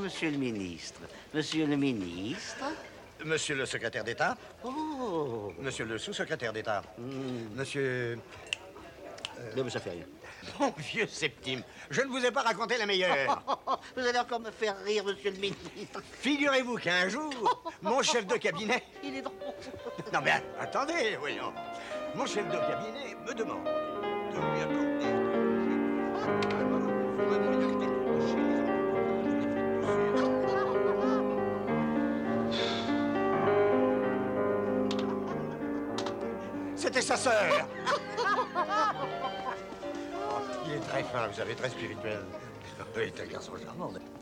monsieur le ministre. Monsieur le ministre. Monsieur le secrétaire d'État. Oh. Monsieur le sous-secrétaire d'État. Monsieur... Non, mais ça fait rien. Mon vieux Septime, je ne vous ai pas raconté la meilleure. Vous allez encore me faire rire, monsieur le ministre. Figurez-vous qu'un jour, mon chef de cabinet... Il est drôle. Non mais attendez, voyons. Mon chef de cabinet me demande de lui accorder... C'était sa sœur. Oh, il est très fin, vous savez, très spirituel. Il est un garçon charmant.